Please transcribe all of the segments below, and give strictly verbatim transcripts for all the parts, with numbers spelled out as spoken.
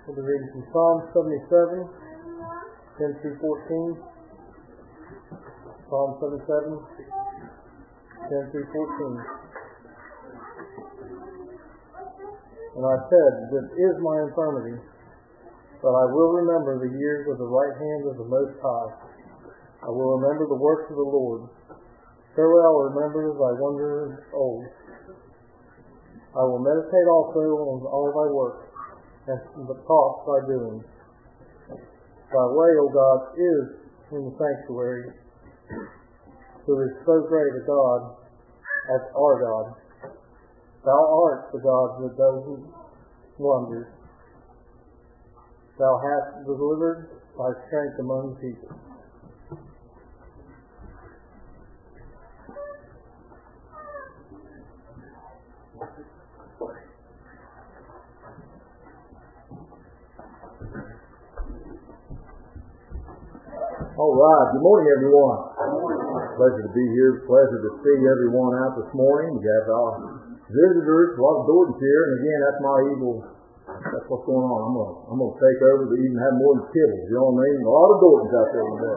We'll be reading from Psalm seventy-seven, ten through fourteen. Psalm seventy-seven, ten through fourteen. And I said, this is my infirmity, but I will remember the years of the right hand of the Most High. I will remember the works of the Lord. Surely I will remember thy wonders old. I will meditate also on all thy works, and the thoughts thy doings. Thy way, O God, is in the sanctuary, who is so great a God as our God. Thou art the God that does wonders. Thou hast delivered thy strength among the people. All right. Good morning, everyone. Pleasure to be here. Pleasure to see everyone out this morning. We have our visitors, a lot of Dortons here, and again, that's my evil. That's what's going on. I'm gonna, I'm gonna take over to even have more than kibbles. You know what I mean? A lot of Dortons out there today.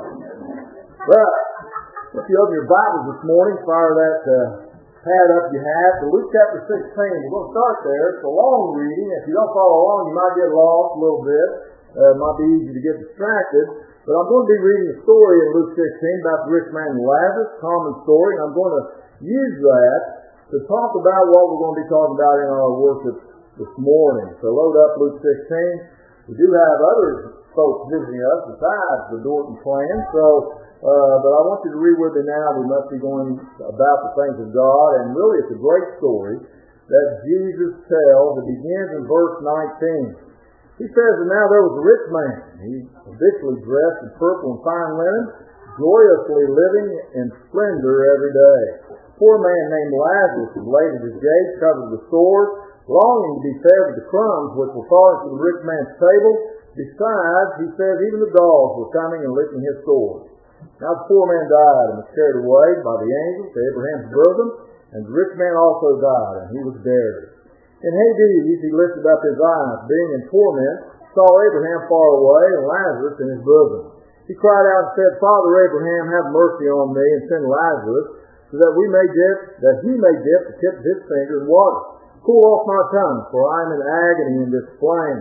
But if you open your Bibles this morning, fire that uh, pad up you have to Luke chapter sixteen. We're going to start there. It's a long reading. If you don't follow along, you might get lost a little bit. Uh, it might be easy to get distracted. But I'm going to be reading a story in Luke sixteen about the rich man and Lazarus, common story, and I'm going to use that to talk about what we're going to be talking about in our worship this morning. So load up Luke sixteen. We do have other folks visiting us besides the Dorton clan, so, uh, but I want you to read with me now. We must be going about the things of God, and really it's a great story that Jesus tells. It begins in verse nineteen. He says, and now there was a rich man. He habitually dressed in purple and fine linen, joyously living in splendor every day. A poor man named Lazarus was laid at his gate, covered with sores, longing to be fed with the crumbs which were falling from the rich man's table. Besides, he says, even the dogs were coming and licking his sores. Now the poor man died and was carried away by the angels to Abraham's bosom, and the rich man also died, and he was buried. In Hades he lifted up his eyes, being in torment, saw Abraham far away, and Lazarus in his bosom. He cried out and said, Father Abraham, have mercy on me, and send Lazarus, so that we may dip, that he may dip the tip of his finger in water. Cool off my tongue, for I am in agony in this flame.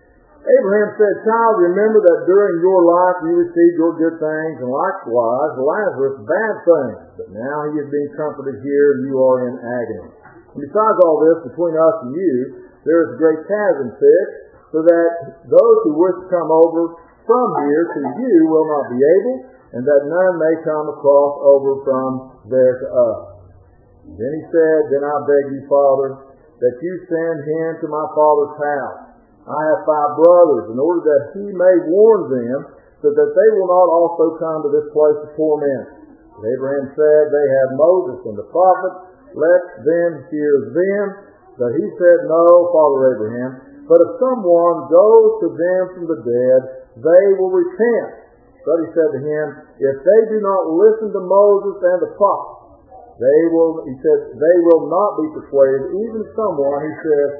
Abraham said, Child, remember that during your life you received your good things, and likewise Lazarus bad things. But now he is being comforted here, and you are in agony. And besides all this, between us and you, there is a great chasm fixed, so that those who wish to come over from here to you will not be able, and that none may come across over from there to us. And then he said, Then I beg you, Father, that you send him to my father's house. I have five brothers, in order that he may warn them, so that they will not also come to this place of torment. But Abraham said, They have Moses and the prophets, let them hear them. But he said, No, Father Abraham, but if someone goes to them from the dead, they will repent. But he said to him, If they do not listen to Moses and the prophets, they will, he said, they will not be persuaded, even someone who says,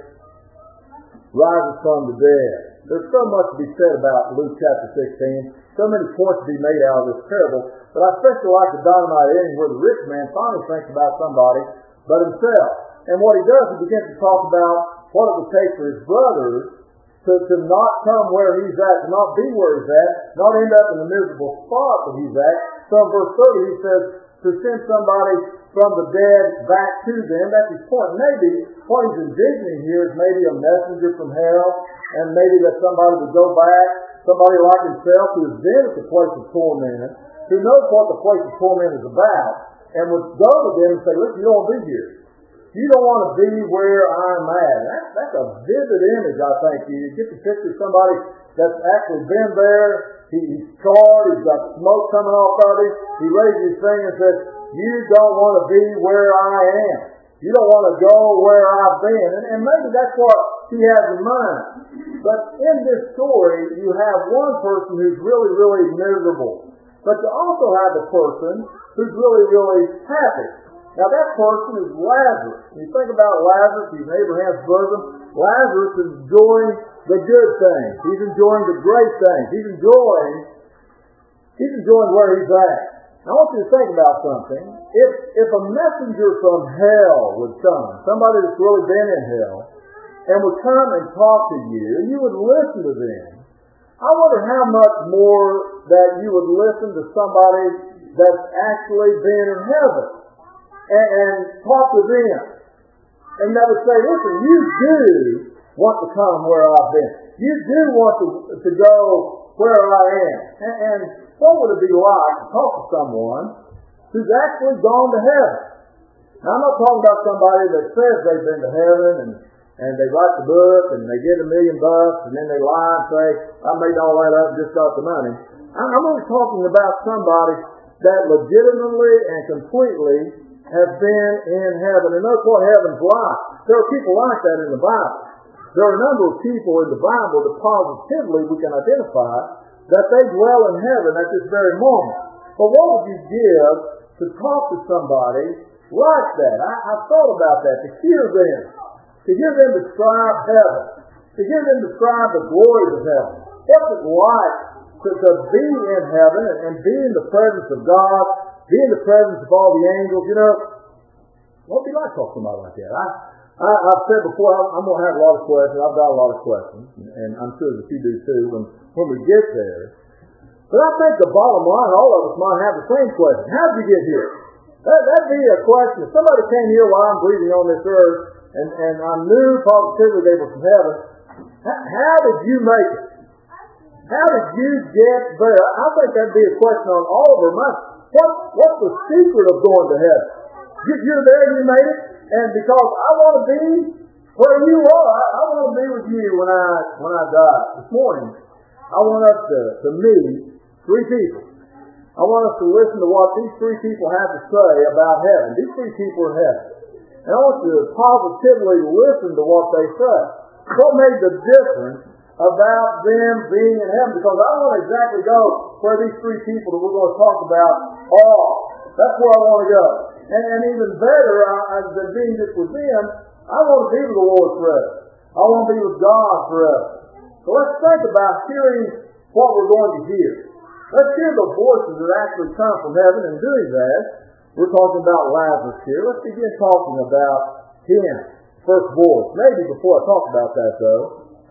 rises from the dead. There's so much to be said about Luke chapter sixteen, so many points to be made out of this parable, but I especially like the dynamite ending where the rich man finally thinks about somebody but himself. And what he does, he begins to talk about what it would take for his brothers to, to not come where he's at, to not be where he's at, not end up in the miserable spot that he's at. So in verse thirty he says, to send somebody from the dead back to them. That's his point. Maybe what he's envisioning here is maybe a messenger from hell, and maybe that somebody would go back, somebody like himself who has been at the place of torment, who knows what the place of torment is about, and would go to them and say, listen, you don't want to be here. You don't want to be where I'm at. That's, that's a vivid image, I think. You get the picture of somebody that's actually been there. He, he's scarred. He's got smoke coming off of him. He raises his finger and says, you don't want to be where I am. You don't want to go where I've been. And, and maybe that's what he has in mind. But in this story, you have one person who's really, really miserable. But you also have a person who's really, really happy. Now that person is Lazarus. When you think about Lazarus, he's in Abraham's bosom. Lazarus is enjoying the good things. He's enjoying the great things. He's enjoying, he's enjoying where he's at. I want you to think about something. If, if a messenger from hell would come, somebody that's really been in hell, and would come and talk to you, and you would listen to them, I wonder how much more that you would listen to somebody that's actually been in heaven and, and talk to them. And that would say, listen, you do want to come where I've been. You do want to, to go where I am. And, and what would it be like to talk to someone who's actually gone to heaven? Now, I'm not talking about somebody that says they've been to heaven and And they write the book, and they get a million bucks, and then they lie and say, I made all that up and just got the money. I'm only talking about somebody that legitimately and completely has been in heaven. And that's what heaven's like. There are people like that in the Bible. There are a number of people in the Bible that positively we can identify that they dwell in heaven at this very moment. But what would you give to talk to somebody like that? I, I've thought about that, to hear them. To hear them describe heaven. To hear them describe the glories of heaven. What's it like to, to be in heaven and, and be in the presence of God, be in the presence of all the angels? You know, what would you like to talk to somebody like that? I, I, I've said before, I'm, I'm going to have a lot of questions. I've got a lot of questions, and I'm sure that you do too when, when we get there. But I think the bottom line, all of us might have the same question. How did you get here? That, that'd be a question. If somebody came here while I'm breathing on this earth, And, and I knew positively they were from heaven. How, how did you make it? How did you get there? I think that'd be a question on all of our minds. What, what's the secret of going to heaven? You, you're there and you made it, and because I want to be where you are, I, I want to be with you when I when I die. This morning, I want us to, to meet three people. I want us to listen to what these three people have to say about heaven. These three people are in heaven. And I want you to positively listen to what they say. What made the difference about them being in heaven? Because I don't want to exactly go where these three people that we're going to talk about are. That's where I want to go. And, and even better I, than being just with them, I want to be with the Lord forever. I want to be with God forever. So let's think about hearing what we're going to hear. Let's hear the voices that actually come from heaven, and doing that, we're talking about Lazarus here. Let's begin talking about him. First voice. Maybe before I talk about that, though,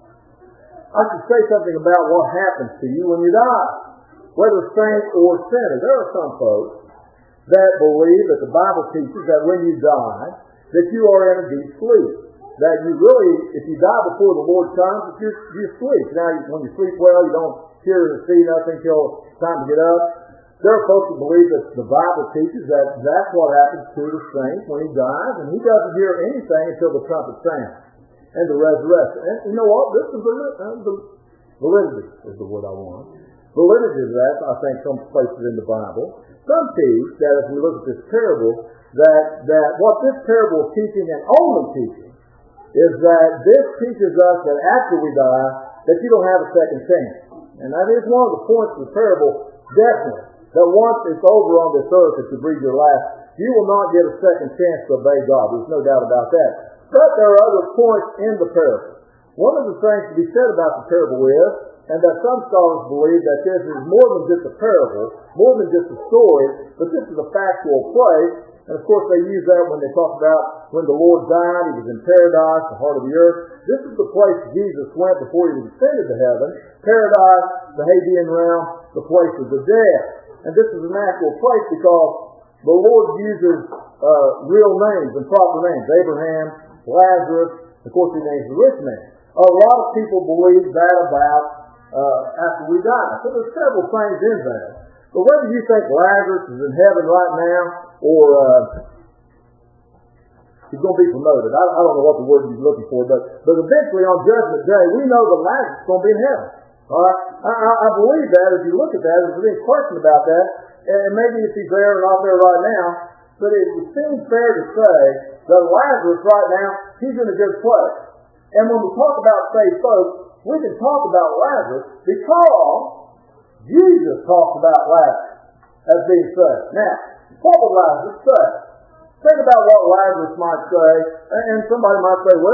I should say something about what happens to you when you die. Whether saint or sinner. There are some folks that believe that the Bible teaches that when you die, that you are in a deep sleep. That you really, if you die before the Lord comes, that you you sleep. Now, when you sleep well, you don't hear or see nothing till it's time to get up. There are folks that believe that the Bible teaches that that's what happens to the saint when he dies, and he doesn't hear anything until the trumpet sounds and the resurrection. And you know what? This is the, uh, the validity is the word I want. Validity of that, I think, some places in the Bible. Some teach that if we look at this parable, that that what this parable is teaching and only teaching is that this teaches us that after we die, that you don't have a second chance. And that is one of the points of the parable, definitely. That once it's over on this earth, if you breathe your last, you will not get a second chance to obey God. There's no doubt about that. But there are other points in the parable. One of the things to be said about the parable is, and that some scholars believe that this is more than just a parable, more than just a story, but this is a factual place. And of course they use that when they talk about when the Lord died, he was in paradise, the heart of the earth. This is the place Jesus went before he ascended to heaven. Paradise, the Hadean realm, the place of the dead. And this is an actual place because the Lord uses uh, real names and proper names. Abraham, Lazarus, of course he names the rich man. A lot of people believe that about uh, after we die. So there's several things in there. But whether you think Lazarus is in heaven right now or uh, he's going to be promoted. I, I don't know what the word he's looking for, but, but eventually on Judgment Day, we know that Lazarus is going to be in heaven. All right? I, I, I believe that. If you look at that, if there's any question about that, and maybe if he's there or not there right now, but it would seem fair to say that Lazarus right now, he's in a good place. And when we talk about saved folks, we can talk about Lazarus because Jesus talked about Lazarus as being saved. Now, what would Lazarus say? Think about what Lazarus might say, and somebody might say, well,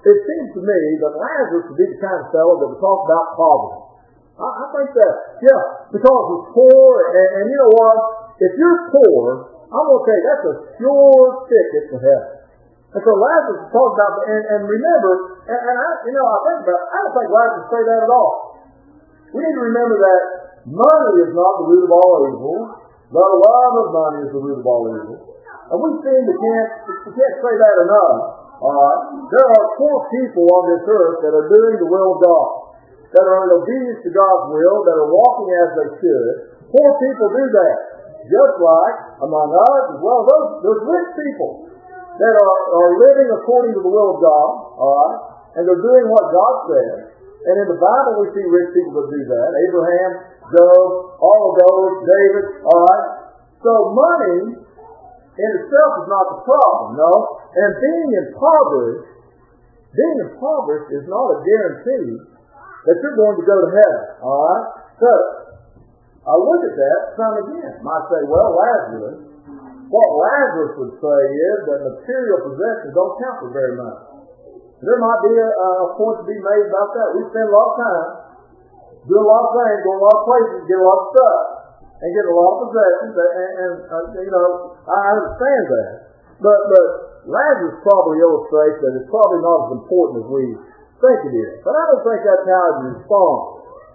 it seems to me that Lazarus would be the kind of fellow that would talk about poverty. I, I think that, yeah, because he's poor, and, and you know what? If you're poor, I'm going to tell you, that's a sure ticket to heaven. And so Lazarus talked about, and, and remember, and, and I, you know, I think about, I don't think Lazarus say that at all. We need to remember that money is not the root of all evil. The love of money is the root of all evil. And we seem to can't, we can't say that enough. All right? There are poor people on this earth that are doing the will of God, that are in obedience to God's will, that are walking as they should. Poor people do that. Just like, among us, as well as those, those rich people that are, are living according to the will of God, all right? And they're doing what God said. And in the Bible we see rich people that do that. Abraham, Job, all of those, David, all right? So money in itself is not the problem, no. And being impoverished, being impoverished is not a guarantee that you're going to go to heaven, all right? So, I look at that, some again might say, well, Lazarus, what Lazarus would say is that material possessions don't count for very much. There might be a, a point to be made about that. We spend a lot of time doing a lot of things, going a lot of places, get a lot of stuff, and get a lot of possessions, and, and, and uh, you know, I understand that. But, but Lazarus probably illustrates that it's probably not as important as we think it is. But I don't think that's how it responds.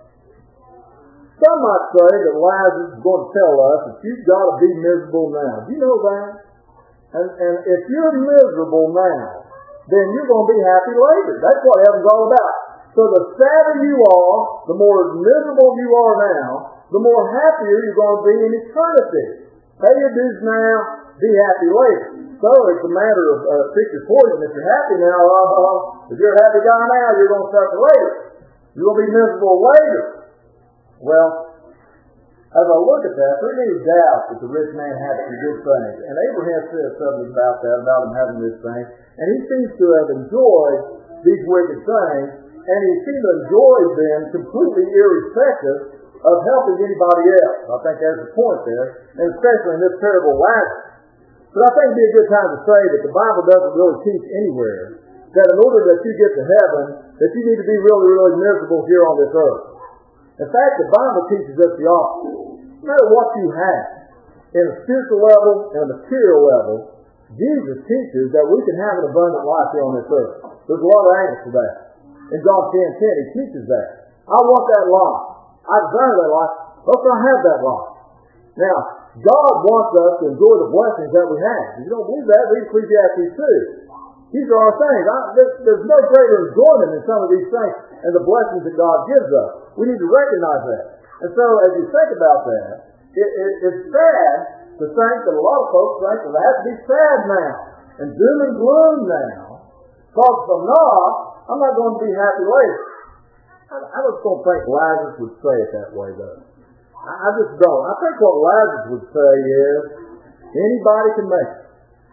Some might say that Lazarus is going to tell us that you've got to be miserable now. Do you know that? And, and if you're miserable now, then you're going to be happy later. That's what heaven's all about. So the sadder you are, the more miserable you are now, the more happier you're going to be in eternity. Pay your dues now, be happy later. So it's a matter of uh, pick your poison. If you're happy now, uh, if you're a happy guy now, you're going to suffer later. You're going to be miserable later. Well, as I look at that, there's any doubt that the rich man had some good things. And Abraham says something about that, about him having rich things. And he seems to have enjoyed these wicked things, and he seems to enjoy them completely irrespective of helping anybody else. I think there's a point there, and especially in this parable of Lazarus. But I think it'd be a good time to say that the Bible doesn't really teach anywhere that in order that you get to heaven, that you need to be really, really miserable here on this earth. In fact, the Bible teaches us the opposite. No matter what you have, in a spiritual level and a material level, Jesus teaches that we can have an abundant life here on this earth. There's a lot of angles for that. In John ten ten, he teaches that. I want that life. I desire that life. Let's not have that life. Now, God wants us to enjoy the blessings that we have. If you don't believe that, read Ecclesiastes two. These are our things. I, there's, there's no greater enjoyment in some of these things and the blessings that God gives us. We need to recognize that. And so, as you think about that, it, it, it's sad to think that a lot of folks think that I have to be sad now and doom and gloom now. Because if I'm not, I'm not going to be happy later. I, I just don't think Lazarus would say it that way, though. I, I just don't. I think what Lazarus would say is, anybody can make it.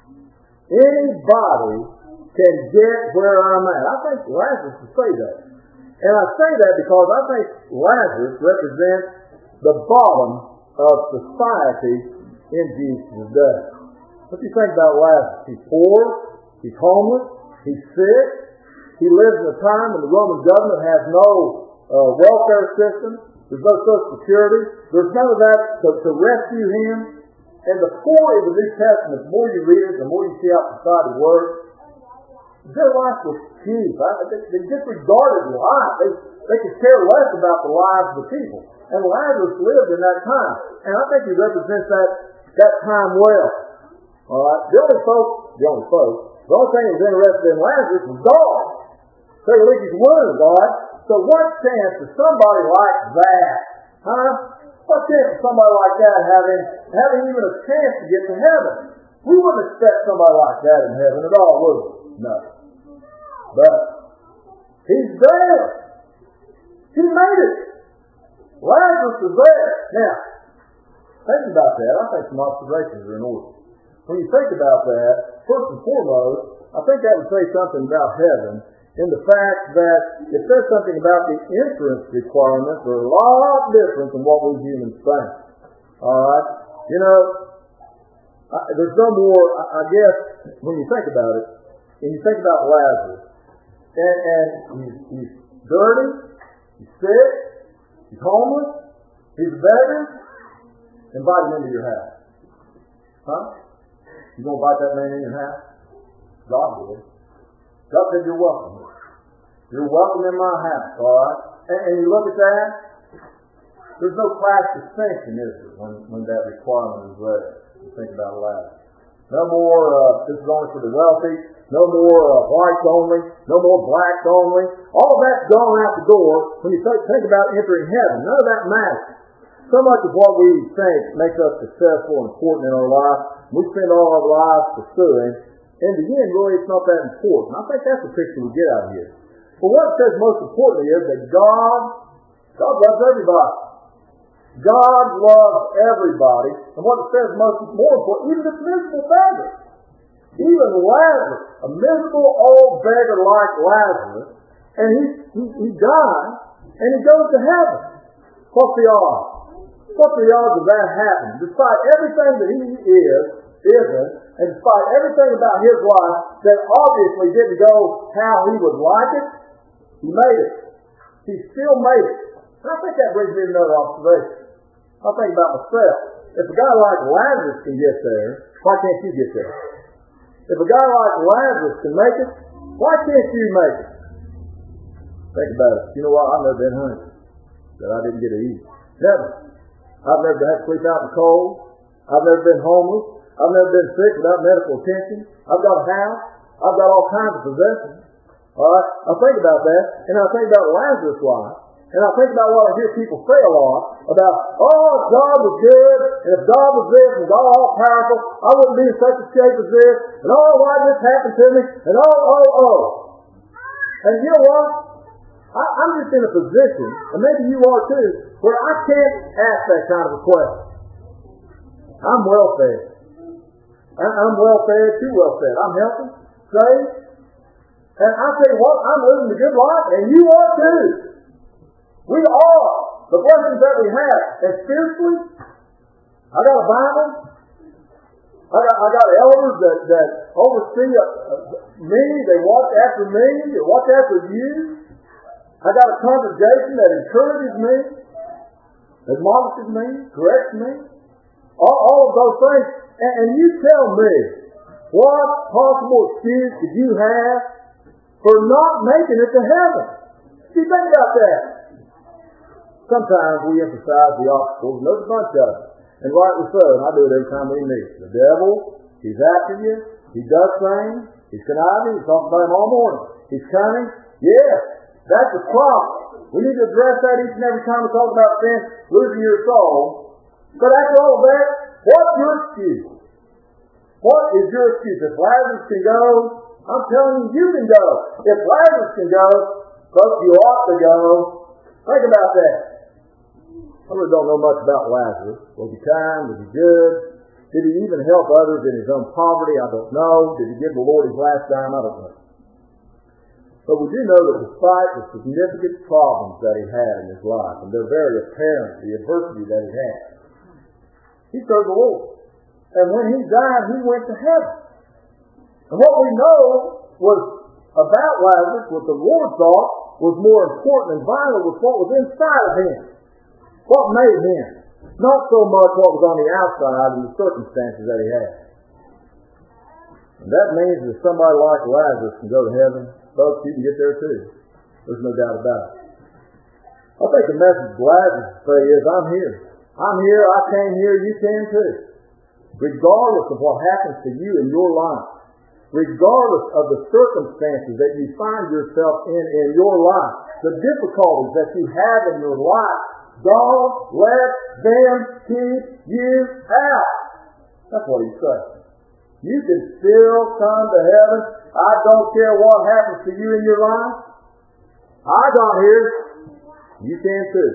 Anybody can get where I'm at. I think Lazarus would say that. And I say that because I think Lazarus represents the bottom of society in Jesus' day. What do you think about Lazarus? He's poor, he's homeless, he's sick, he lives in a time when the Roman government has no uh, welfare system, there's no Social Security, there's none of that to, to rescue him. And the poor in the New Testament, the more you read it, the more you see how society works, their life was cheap. They, they disregarded life. They, they could care less about the lives of the people. And Lazarus lived in that time. And I think he represents that, that time well. All right? The only folks, the only folks, the only thing that was interested in Lazarus was dogs. They were leaking wounds, all right? So what chance does somebody like that, huh? What chance does somebody like that having, having even a chance to get to heaven? We wouldn't expect somebody like that in heaven at all, would we? No. But he's there. He made it. Lazarus is there. Now, think about that. I think some observations are in order. When you think about that, first and foremost, I think that would say something about heaven in the fact that it says something about the entrance requirements are a lot different than what we humans think. All right? You know, I, there's no more, I, I guess, when you think about it, and you think about Lazarus, and, and he's, he's dirty, he's sick, he's homeless, he's a beggar, invite him into your house. Huh? You gonna invite that man in your house? God did. God said you're welcome. You're welcome in my house, all right? And, and you look at that, there's no class distinction, is there, when, when that requirement is there. You think about it loud. No more, uh, this is only for the wealthy. No more uh, whites only. No more blacks only. All of that's gone out the door when you think, think about entering heaven. None of that matters. So much of what we think makes us successful and important in our life, we spend all our lives pursuing. In the end, really, it's not that important. I think that's the picture we get out of here. But what it says most importantly is that God, God loves everybody. God loves everybody. And what it says most more important, even this miserable beggar. Even Lazarus, a miserable old beggar like Lazarus, and he, he, he died, and he goes to heaven. What's the odds? What's the odds of that happening? Despite everything that he is, isn't, and despite everything about his life that obviously didn't go how he would like it, he made it. He still made it. And I think that brings me to another observation. I think about myself. If a guy like Lazarus can get there, why can't you get there? If a guy like Lazarus can make it, why can't you make it? Think about it. You know what? I've never been hungry that I didn't get to eat. Never. I've never had to sleep out in the cold. I've never been homeless. I've never been sick without medical attention. I've got a house. I've got all kinds of possessions. All right? I think about that, and I think about Lazarus' life, and I think about what I hear people say a lot about, oh, if God was good, and if God was this, and God all powerful, I wouldn't be in such a shape as this, and oh, why did this happen to me, and oh, oh, oh. And you know what? I, I'm just in a position, and maybe you are too, where I can't ask that kind of a question. I'm well fed. I, I'm well fed, too well fed. I'm healthy, saved, and I tell you what, I'm living a good life, and you are too. We are. The blessings that we have. And spiritually, I got a Bible. I got, I got elders that, that oversee uh, me. They watch after me. They watch after you. I got a congregation that encourages me, admonishes me, corrects me. All, all of those things. And, and you tell me, what possible excuse could you have for not making it to heaven? See, think about that. Sometimes we emphasize the obstacles, and there's a bunch of them. And rightly so, and I do it every time we meet. The devil, he's after you. He does things. He's conniving. We talk about him all morning. He's cunning. Yes, that's a problem. We need to address that each and every time we talk about sin, losing your soul. But after all of that, what's your excuse? What is your excuse? If Lazarus can go, I'm telling you, you can go. If Lazarus can go, folks, you ought to go. Think about that. I really don't know much about Lazarus. Was he kind? Was he good? Did he even help others in his own poverty? I don't know. Did he give the Lord his last dime? I don't know. But we do know that despite the significant problems that he had in his life, and they're very apparent, the adversity that he had, he served the Lord. And when he died, he went to heaven. And what we know was about Lazarus, what the Lord thought was more important and vital was what was inside of him. What made him? Not so much what was on the outside and the circumstances that he had. And that means that somebody like Lazarus can go to heaven. Folks, you can get there too. There's no doubt about it. I think the message of Lazarus say is, I'm here. I'm here, I came here, you can too. Regardless of what happens to you in your life, regardless of the circumstances that you find yourself in in your life, the difficulties that you have in your life, God let them keep you out. That's what he said. You can still come to heaven. I don't care what happens to you in your life. I got here. You can too.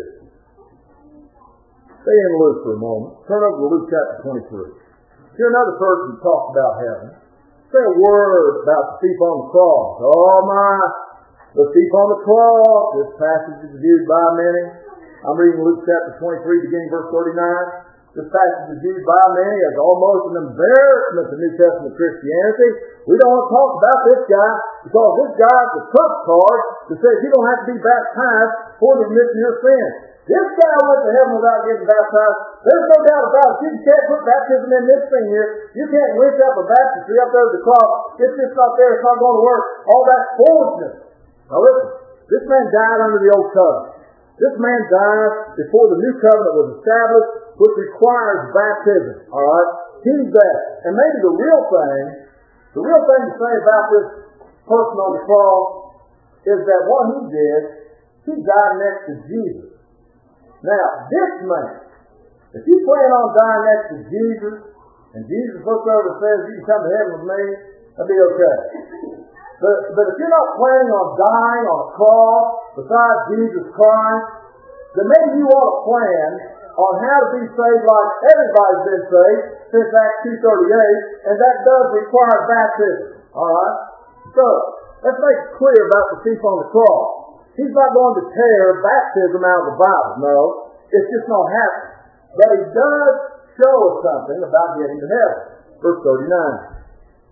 Stay in Luke for a moment. Turn over to Luke chapter twenty-three. Hear another person talk about heaven. Say a word about the thief on the cross. Oh my, the thief on the cross. This passage is viewed by many. I'm reading Luke chapter twenty-three, beginning verse thirty-nine. This passage is used by many as almost an embarrassment to New Testament Christianity. We don't want to talk about this guy because this guy's a trump card that says you don't have to be baptized for the remission of your sins. This guy went to heaven without getting baptized. There's no doubt about it. You can't put baptism in this thing here. You can't winch up a baptistry up there at the cross. It's just not there. It's not going to work. All that foolishness. Now listen, this man died under the old covenant. This man died before the new covenant was established, which requires baptism. All right? He's that. And maybe the real thing, the real thing to say about this person on the cross is that what he did, he died next to Jesus. Now, this man, if you plan on dying next to Jesus, and Jesus looks over and says, you can come to heaven with me, that'll be okay. But, but if you're not planning on dying on a cross beside Jesus Christ, then maybe you ought to plan on how to be saved like everybody's been saved since Acts two thirty-eight, and that does require baptism. Alright? So, let's make it clear about the thief on the cross. He's not going to tear baptism out of the Bible. No, it's just not happening. But he does show us something about getting to heaven. Verse thirty-nine.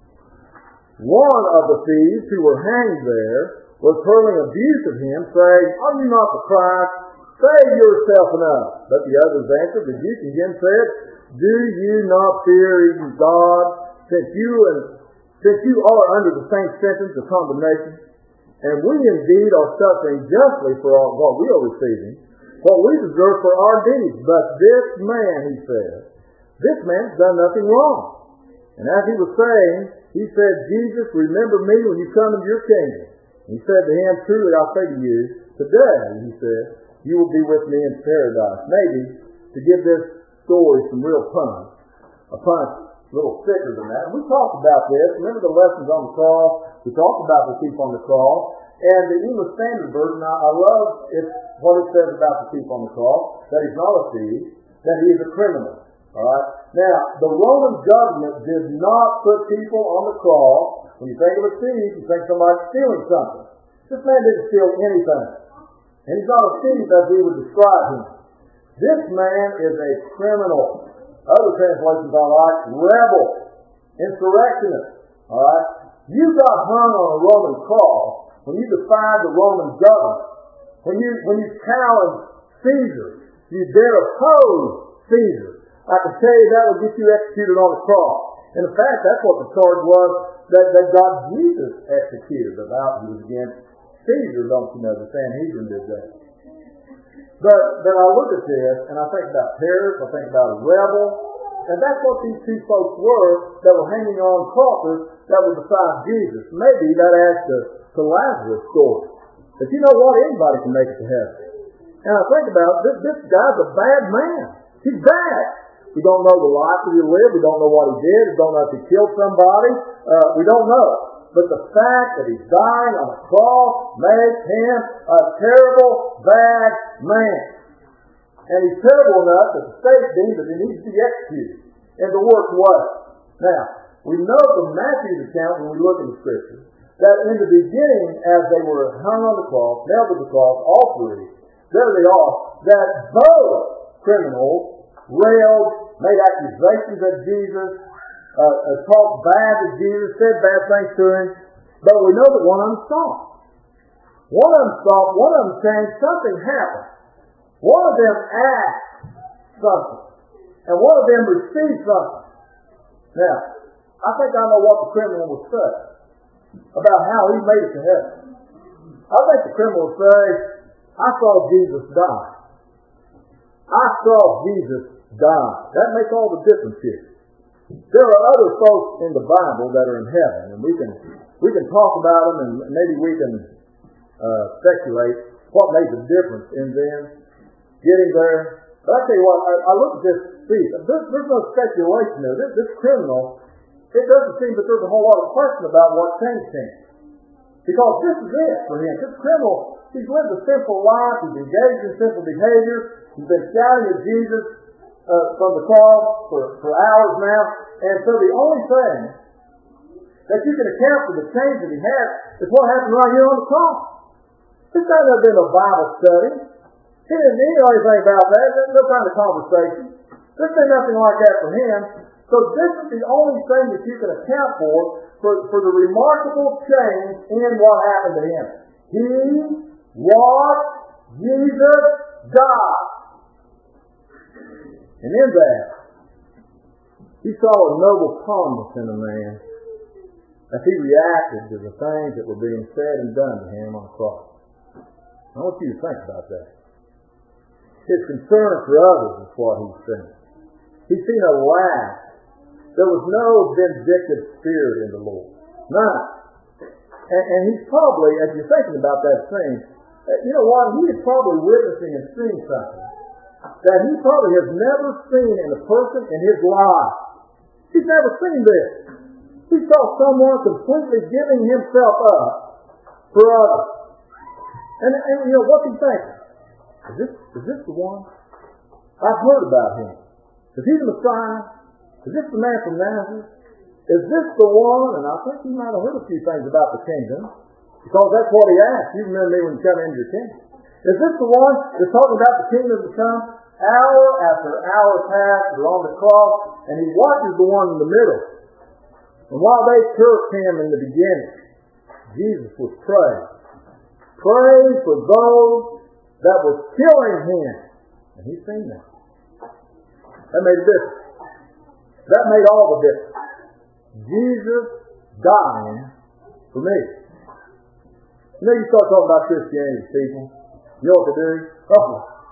One of the thieves who were hanged there was hurling abuse at him, saying, are you not the Christ? Save yourself and us. But the others answered, rebuking him, said, do you not fear even God, since you and since you are under the same sentence of condemnation? And we indeed are suffering justly for all what we are receiving, what we deserve for our deeds. But this man, he said, this man has done nothing wrong. And as he was saying, he said, Jesus, remember me when you come into your kingdom. And he said to him, truly I say to you, today, he said, you will be with me in paradise. Maybe, to give this story some real punch, a punch a little thicker than that. We talked about this. Remember the lessons on the cross? We talked about the thief on the cross. And the English Standard Version, I, I love it, what it says about the thief on the cross, that he's not a thief, that he is a criminal. Alright? Now, the Roman government did not put people on the cross. When you think of a thief, you think somebody's stealing something. This man didn't steal anything. And he's not a thief as we would describe him. This man is a criminal. Other translations are like rebel, insurrectionist. Alright? You got hung on a Roman cross when you defied the Roman government. When you when you challenged Caesar. You dare oppose Caesar. I can tell you that would get you executed on the cross. And in fact, that's what the charge was that, that got Jesus executed about. He was against Caesar, don't you know? The Sanhedrin did that. But then I look at this, and I think about terrorists, I think about a rebel, and that's what these two folks were that were hanging on crosses that were beside Jesus. Maybe that adds to, to Lazarus' story. But you know what? Anybody can make it to heaven. And I think about this, this guy's a bad man. He's bad. We don't know the life that he lived. We don't know what he did. We don't know if he killed somebody. Uh, we don't know. But the fact that he's dying on a cross makes him a terrible, bad man. And he's terrible enough that the state deems that he needs to be executed in the worst way. Now, we know from Matthew's account when we look in the Scripture that in the beginning, as they were hung on the cross, nailed to the cross, all three, there they are, that both criminals railed, made accusations at Jesus, uh, uh, talked bad to Jesus, said bad things to him, but we know that one of them stopped. One of them stopped, one of them changed, something happened. One of them asked something, and one of them received something. Now, I think I know what the criminal would say about how he made it to heaven. I think the criminal would say, I saw Jesus die. I saw Jesus die. That makes all the difference here. There are other folks in the Bible that are in heaven, and we can we can talk about them, and maybe we can uh, speculate what made the difference in them getting there. But I tell you what, I, I look at this thief. There's, there's no speculation there. This, this criminal, it doesn't seem that there's a whole lot of question about what changed him. Because this is it for him. This criminal, he's lived a sinful life. He's engaged in sinful behavior. He's been shouting at Jesus uh, from the cross for, for hours now. And so the only thing that you can account for the change that he had is what happened right here on the cross. This guy never been a Bible study. He didn't, he didn't know anything about that. There's no kind of conversation. There's been nothing like that for him. So this is the only thing that you can account for, for, for the remarkable change in what happened to him. He watched Jesus die. And in that, he saw a noble calmness in a man as he reacted to the things that were being said and done to him on the cross. I want you to think about that. His concern for others is what he's seen. He's seen a laugh. There was no vindictive spirit in the Lord. None. And, and he's probably, as you're thinking about that scene, you know what? He is probably witnessing and seeing something that he probably has never seen in a person in his life. He's never seen this. He saw someone completely giving himself up for others. And, and you know, what's he thinking? Is this, is this the one? I've heard about him. Is he the Messiah? Is this the man from Nazareth? Is this the one? And I think he might have heard a few things about the kingdom, because that's what he asked. You remember me when you come into your kingdom. Is this the one that's talking about the kingdom to come? Hour after hour passed, they're on the cross, and he watches the one in the middle. And while they cursed him in the beginning, Jesus was praying. Praying for those that were killing him. And he's seen that. That made a difference. That made all the difference. Jesus dying for me. You know, you start talking about Christianity to people. You know what to do? Oh,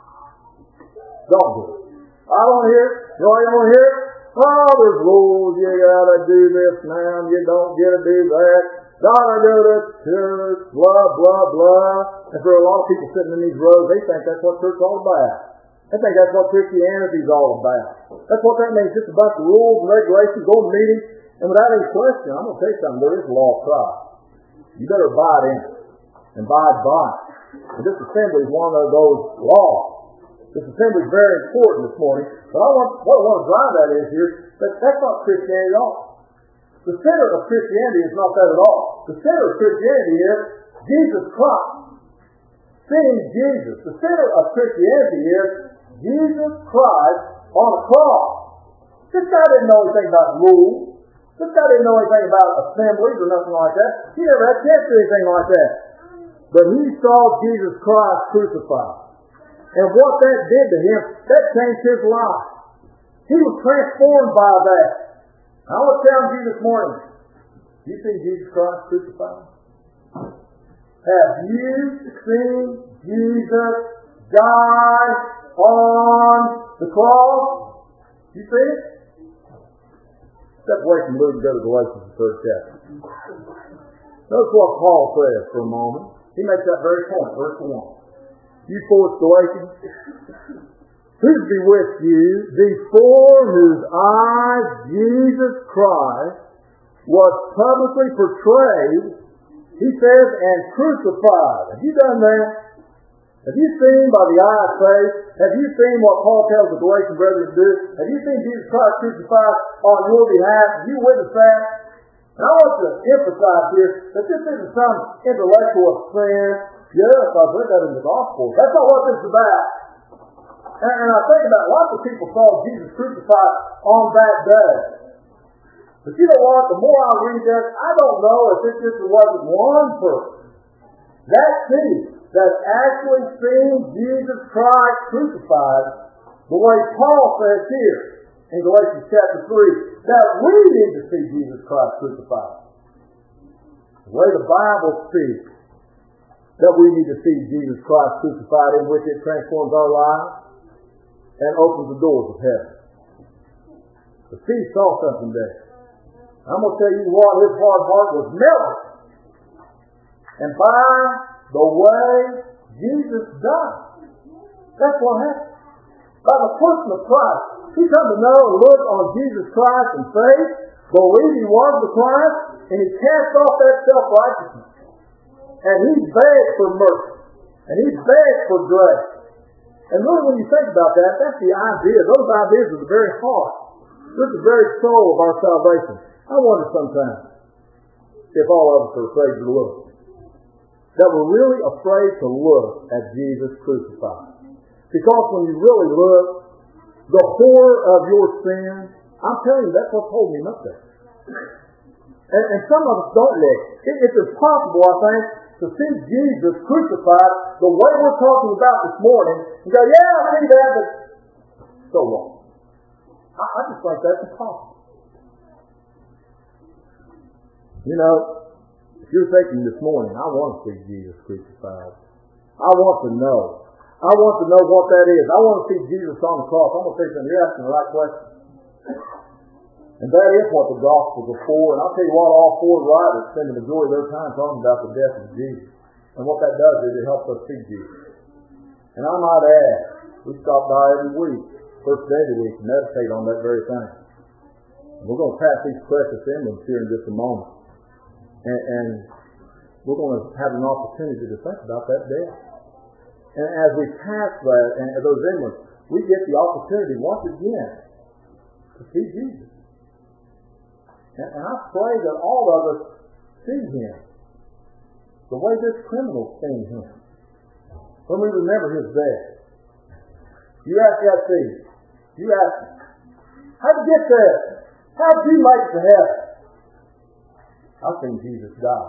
don't do it. I don't want to hear it. You know what you want to hear it? Oh, there's rules. You gotta do this now. You don't get to do that. Gotta go to church. Blah, blah, blah. And for a lot of people sitting in these rows, they think that's what church is all about. They think that's what Christianity is all about. That's what that means. Just a bunch of rules and regulations, go to meetings. And without any question, I'm going to tell you something. There is a law of Christ. You better abide in it. And abide by it. And this assembly is one of those laws. This assembly is very important this morning. But I want, what I want to drive at is here, that that's not Christianity at all. The center of Christianity is not that at all. The center of Christianity is Jesus Christ. Seeing Jesus. The center of Christianity is Jesus Christ on the cross. This guy didn't know anything about rules. This guy didn't know anything about assemblies or nothing like that. He never had a chance to do anything like that. But he saw Jesus Christ crucified. And what that did to him, that changed his life. He was transformed by that. I want to challenge you this morning. You seen Jesus Christ crucified? Have you seen Jesus die on the cross? You see it? Step away from Luke and go to Galatians, the third chapter. Notice what Paul says for a moment. He makes that very point, verse one. You fourth Galatians, who's be with you, before whose eyes Jesus Christ was publicly portrayed, he says, and crucified. Have you done that? Have you seen by the eye of faith? Have you seen what Paul tells the Galatian brethren to do? Have you seen Jesus Christ crucified on your behalf? Have you witnessed that? Now I want to emphasize here that this isn't some intellectual affair. Yes, I've read that in the Gospel. That's not what this is about. And, and I think about lots of people saw Jesus crucified on that day. But you know what? The more I read that, I don't know if it just wasn't one person. That city that's actually seen Jesus Christ crucified, the way Paul says here in Galatians chapter three, that we need to see Jesus Christ crucified. The way the Bible speaks, that we need to see Jesus Christ crucified, in which it transforms our lives and opens the doors of heaven. The sea saw something there. I'm going to tell you what, his hard heart was melted. And by the way Jesus died, that's what happened. By the person of Christ, he come to know and look on Jesus Christ in faith, believe he was the Christ, and he cast off that self-righteousness. And he begged for mercy. And he begged for grace. And really when you think about that, that's the idea. Those ideas are the very heart. This is the very soul of our salvation. I wonder sometimes if all of us are afraid to look. That we're really afraid to look at Jesus crucified. Because when you really look, the horror of your sin, I'm telling you, that's what's holding him up there. And, and some of us don't look. It, it's impossible, I think, to see Jesus crucified the way we're talking about this morning and go, yeah, I see that, but so what? I, I just think that's impossible. You know, if you're thinking this morning, I want to see Jesus crucified. I want to know. I want to know what that is. I want to see Jesus on the cross. I'm going to say something. You're asking the right question. And that is what the Gospels are for. And I'll tell you what, all four writers spend the majority of their time talking about the death of Jesus. And what that does is it helps us see Jesus. And I might add, we stop by every week, first day of the week, and meditate on that very thing. And we're going to pass these precious emblems here in just a moment. And, and we're going to have an opportunity to think about that death. And as we pass that and those emblems, we get the opportunity once again to see Jesus. And, and I pray that all of us see him the way this criminal seen him when we remember his death. You ask that thing. You ask, how'd you get there? How'd you make it to heaven? I've seen Jesus die.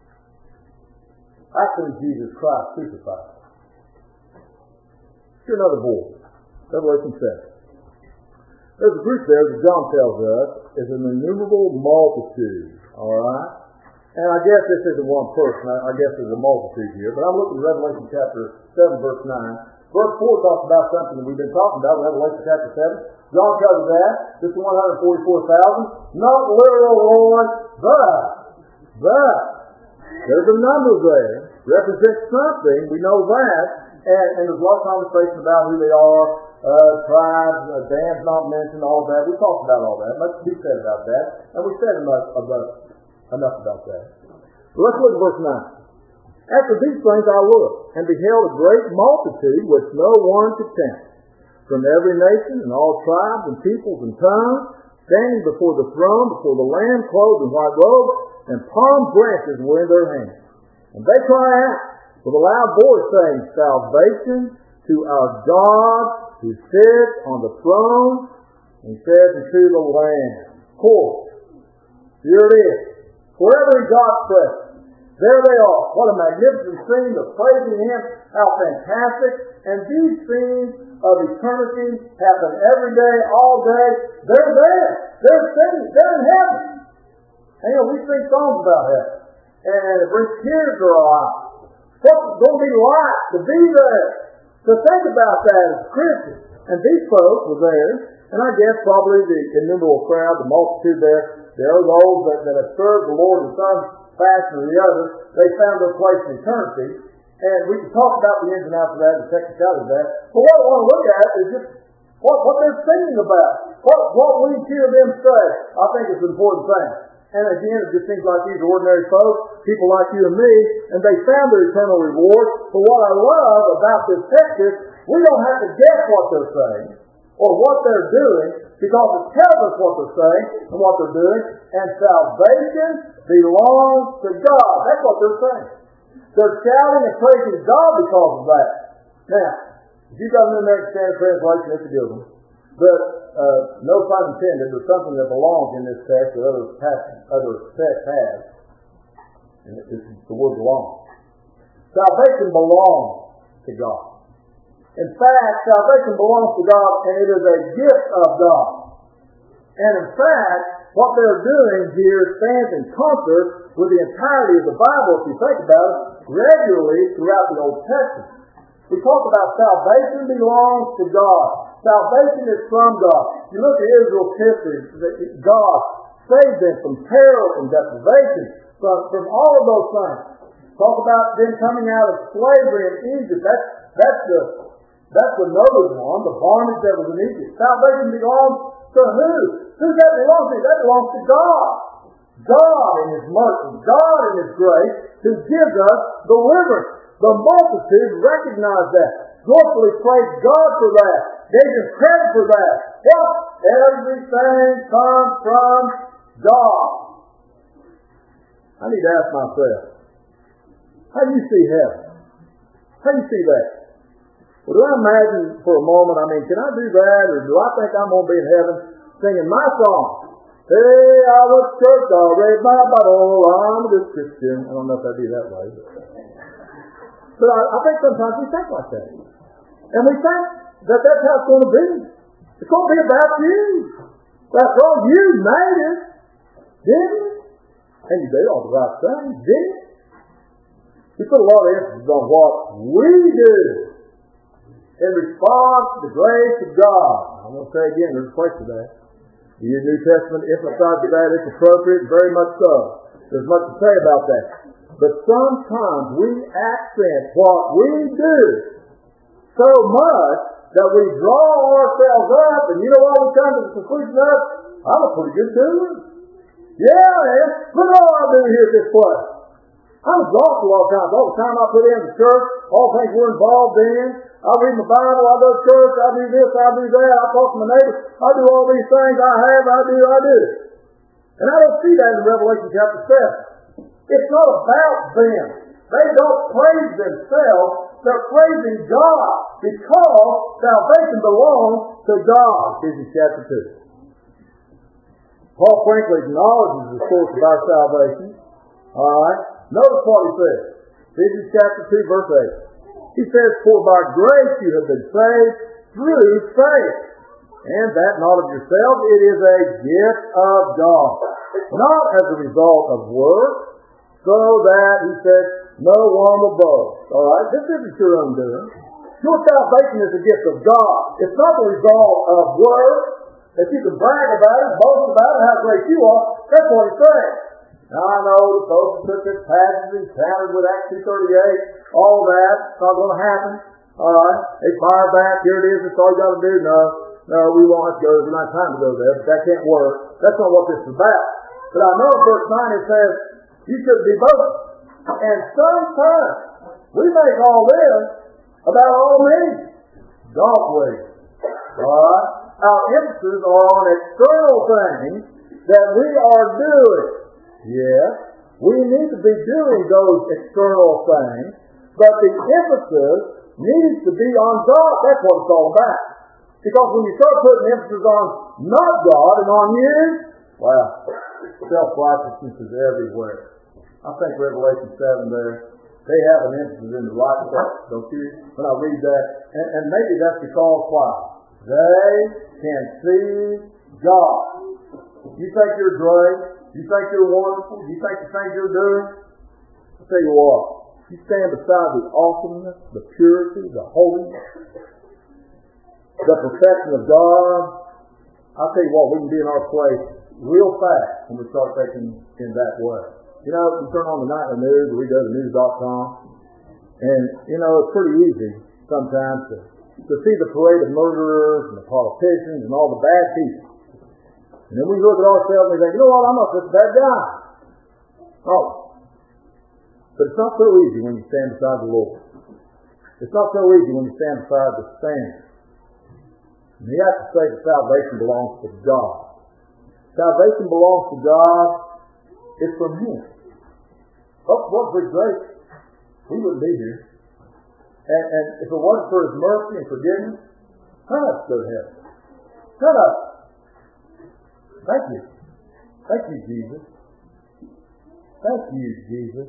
I've seen Jesus Christ crucified. Here's another board. Revelation seven. There's a group there that John tells us is an innumerable multitude. Alright? And I guess this isn't one person. I, I guess there's a multitude here. But I'm looking at Revelation chapter seven, verse nine. Verse four talks about something that we've been talking about in Revelation chapter seven. John covers that. Just one hundred forty-four thousand. Not literal, Lord, but, but, there's a number there. Represents something. We know that. And, and there's a lot of conversation about who they are. Uh, tribes, uh, bands not mentioned, all that. We talked about all that. Much to be said about that. And we said enough about, enough about that. So let's look at verse nine. After these things I looked, and beheld a great multitude which no one could count, from every nation and all tribes and peoples and tongues, standing before the throne, before the Lamb, clothed in white robes, and palm branches were in their hands. And they cry out with a loud voice, saying, Salvation to our God who sits on the throne, and he says, and to the Lamb. Of course, here it is. Wherever in God's presence, there they are. What a magnificent scene of praising him. How fantastic. And these scenes of eternity happen every day, all day. They're there. They're singing. They're in heaven. And you know, we sing songs about heaven. And it brings tears to our eyes. What's it going to be like to be there? To think about that as Christians. And these folks were there. And I guess probably the innumerable crowd, the multitude there, there are those that, that have served the Lord in some fashion or the other. They found their place in eternity. And we can talk about the ins and outs of that, the technicality of that. But what I want to look at is just what, what they're singing about. What, what we hear them say, I think is an important thing. And again, it just seems like these ordinary folks, people like you and me, and they found their eternal reward. But what I love about this text is we don't have to guess what they're saying or what they're doing, because it tells us what they're saying and what they're doing. And salvation belongs to God. That's what they're saying. They're shouting and praising God because of that. Now, if you've got an American Standard Translation, it's a good one. But uh, no pun intended, there's something that belongs in this text that other text, other text has. And it's the word belong. Salvation belongs to God. In fact, salvation belongs to God, and it is a gift of God. And in fact, what they're doing here stands in concert with the entirety of the Bible, if you think about it, regularly throughout the Old Testament. We talk about salvation belongs to God. Salvation is from God. You look at Israel's history, God saved them from terror, from deprivation, from, from all of those things. Talk about them coming out of slavery in Egypt. That's, that's the that's the noted one, the bondage that was in Egypt. Salvation belongs to who? Who does that belong to? That belongs to God. God in His mercy, God in His grace, who gives us deliverance. The multitude recognized that. Joyfully praised God for that. Gave Him credit for that. What? Everything comes from God. I need to ask myself, how do you see heaven? How do you see that? Well, do I imagine for a moment, I mean, can I do that, or do I think I'm going to be in heaven singing my song? Hey, I went to church, I read my Bible, I'm a good Christian. I don't know if that'd be that way. But, but I, I think sometimes we think like that. And we think that that's how it's going to be. It's going to be about you. After all, you made it, didn't you? And you did all the right things, didn't you? We put a lot of emphasis on what we do in response to the grace of God. I'm going to say again, there's a place for that. The New Testament emphasizes that. It's appropriate, very much so. There's much to say about that. But sometimes we accent what we do so much that we draw ourselves up, and you know what we come to the conclusion of? I'm a pretty good doer. Yeah, man. Look at all I do here at this place. I'm exhausted a lot of times. All the time I put in the church, all the things we're involved in. I read my Bible, I go to church, I do this, I do that, I talk to my neighbors, I do all these things, I have, I do, I do. And I don't see that in Revelation chapter seven. It's not about them. They don't praise themselves, they're praising God because salvation belongs to God. Ephesians chapter two. Paul frankly acknowledges the source of our salvation. Alright? Notice what he says. Ephesians chapter two, verse eight. He says, for by grace you have been saved through faith. And that not of yourselves, it is a gift of God. Not as a result of work, so that, he says, no one will boast. Alright, this isn't your own doing. Your salvation is a gift of God. It's not the result of work that you can brag about it, boast about it, how great you are. That's what he's saying. Now I know the folks who took this passage and counted with Acts two thirty-eight, all that, it's not going to happen. Alright, they fire back, here it is, that's all you got to do. No, no, we won't have to go, we don't have time to go there, but that can't work. That's not what this is about. But I know in verse nine it says, you should be boasting. And sometimes we make all this about all me. Don't we? Alright? Our emphasis are on external things that we are doing. Yes, we need to be doing those external things, but the emphasis needs to be on God. That's what it's all about. Because when you start putting emphasis on not God and on you, well, self-righteousness is everywhere. I think Revelation seven there, they have an emphasis in the right place, don't you? When I read that, and, and maybe that's because why? They can see God. You think you're great? You think you're wonderful? You think the things you're doing? I'll tell you what. You stand beside the awesomeness, the purity, the holiness, the perfection of God. I'll tell you what, we can be in our place real fast when we start thinking in that way. You know, you turn on the nightly news, or we go to news dot com, and, you know, it's pretty easy sometimes to, to see the parade of murderers and the politicians and all the bad people. And then we look at ourselves and we think, you know what, I'm not such a bad guy. Oh. But it's not so easy when you stand beside the Lord. It's not so easy when you stand beside the standard. And you have to say that salvation belongs to God. Salvation belongs to God. It's from Him. Oh, what for His grace, we wouldn't be here. And, and if it wasn't for His mercy and forgiveness, none of us go to heaven. None of us. Thank you. Thank you, Jesus. Thank you, Jesus.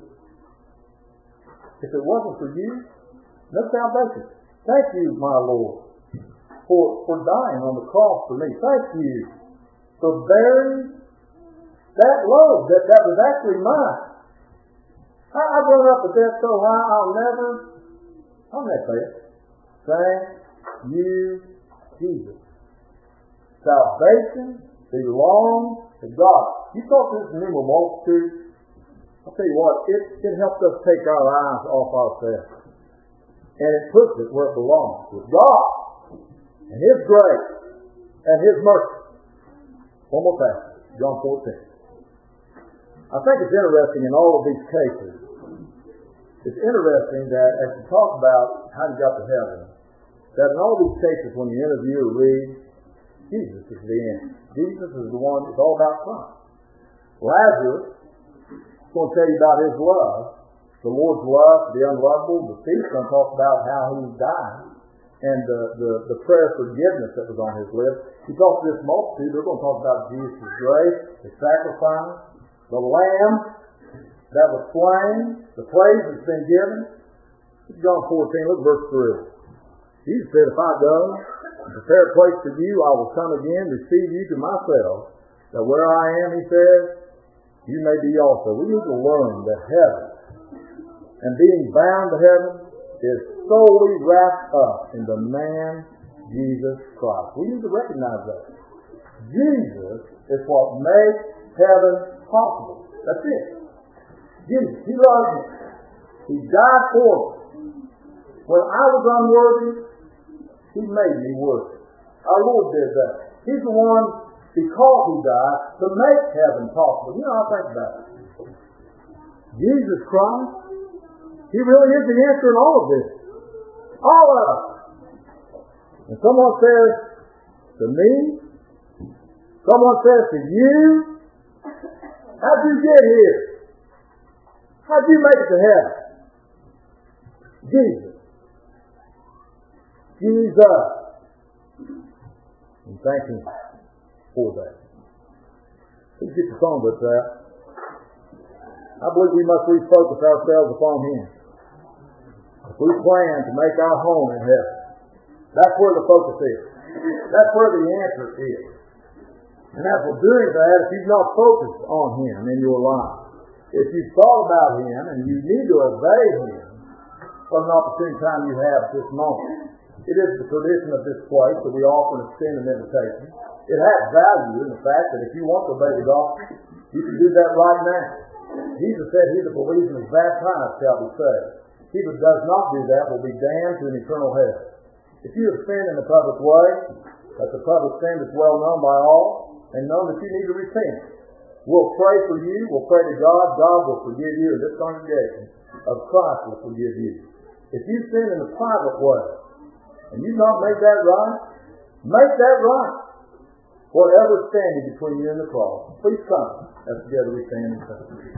If it wasn't for you, no salvation. Thank you, my Lord, for, for dying on the cross for me. Thank you for bearing that load that, that was actually mine. I, I've run up a debt so high I'll never, I'll never pay it. Thank you, Jesus. Salvation belongs to God. You talk to this innumerable multitude, I'll tell you what, it, it helps us take our eyes off ourselves. And it puts it where it belongs, with God and His grace and His mercy. One more passage, John fourteen. I think it's interesting in all of these cases. It's interesting that as you talk about how you got to heaven, that in all these cases when you interview or read, Jesus is the end. Jesus is the one, it's all about Christ. Lazarus is going to tell you about his love, the Lord's love for the unlovable. The thief's going to talk about how he died and the, the, the prayer of forgiveness that was on his lips. He talked to this multitude. They're going to talk about Jesus' grace, his sacrifice, the Lamb that was slain, the praise that's been given. John fourteen, look at verse three. Jesus said, if I go and prepare a place for you, I will come again, receive you to myself, that where I am, he says, you may be also. We need to learn that heaven and being bound to heaven is solely wrapped up in the man Jesus Christ. We need to recognize that. Jesus is what makes heaven possible. That's it. Jesus, he loves me. He died for me. When I was unworthy, he made me worthy. Our Lord did that. He's the one, because he died, to make heaven possible. You know, I think about it. Jesus Christ, he really is the answer in all of this. All of it. And someone says to me, someone says to you, how'd you get here? How'd you make it to heaven? Jesus. Jesus. And thank him for that. Let's get the song with that. I believe we must refocus ourselves upon him. If we plan to make our home in heaven, that's where the focus is. That's where the answer is. And as we're doing that, if you've not focused on him in your life, if you've thought about him and you need to obey him, what an opportune time you have at this moment. It is the tradition of this place that we often extend an invitation. It has value in the fact that if you want to obey the gospel, you can do that right now. Jesus said, he that believes and is baptized shall be saved. He that does not do that will be damned to an eternal hell. If you have sinned in a public way, that's a public sin that's well known by all, and known that you need to repent, we'll pray for you, we'll pray to God, God will forgive you, and this congregation of Christ will forgive you. If you sin in a private way, and you've not made that right, make that right. Whatever's standing between you and the cross, please come as together we stand and pray.